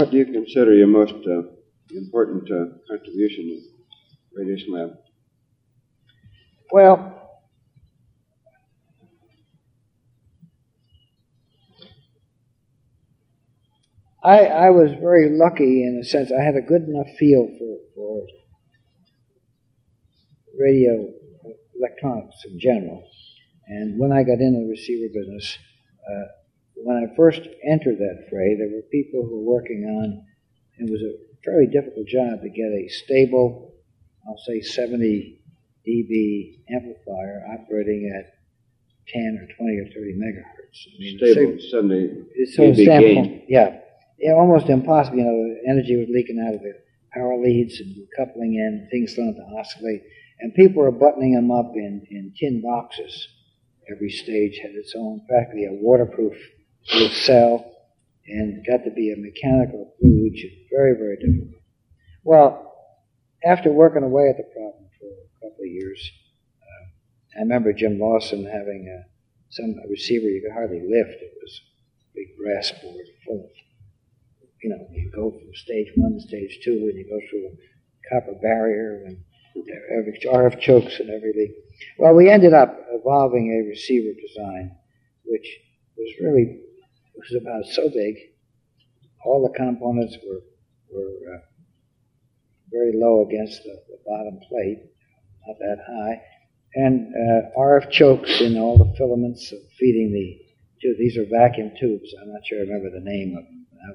what do you consider your most important contribution to Radiation Lab? Well, I was very lucky in a sense. I had a good enough feel for radio electronics in general. And when I got into the receiver business, when I first entered that fray, there were people who were working on, it was a fairly difficult job to get a stable, I'll say 70 dB amplifier operating at 10 or 20 or 30 megahertz. I mean, stable 70 dB gain. Yeah. Almost impossible. You know, the energy was leaking out of the power leads and coupling in, things started to oscillate. And people were buttoning them up in tin boxes. Every stage had its own, practically a waterproof little cell, and it got to be a mechanical kludge, very, very difficult. Well, after working away at the problem for a couple of years, I remember Jim Lawson having a receiver you could hardly lift. It was a big brass board full of, you know, you go from stage 1 to stage 2, and you go through a copper barrier and every RF chokes and every leak. Well, we ended up evolving a receiver design, which was about so big. All the components were very low against the bottom plate, not that high, and RF chokes in all the filaments feeding the tube. These are vacuum tubes. I'm not sure I remember the name of them now,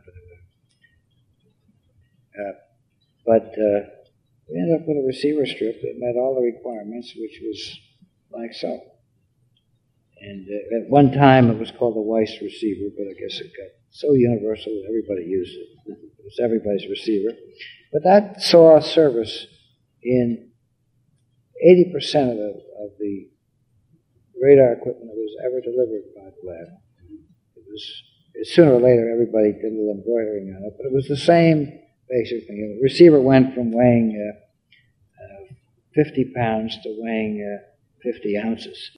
but we ended up with a receiver strip that met all the requirements, which was like so. And at one time it was called the Weiss receiver, but I guess it got so universal that everybody used it. It was everybody's receiver. But that saw service in 80% of the radar equipment that was ever delivered by the lab. It was, sooner or later, everybody did a little embroidering on it, but it was the same basic thing. The receiver went from weighing 50 pounds to weighing 50 ounces.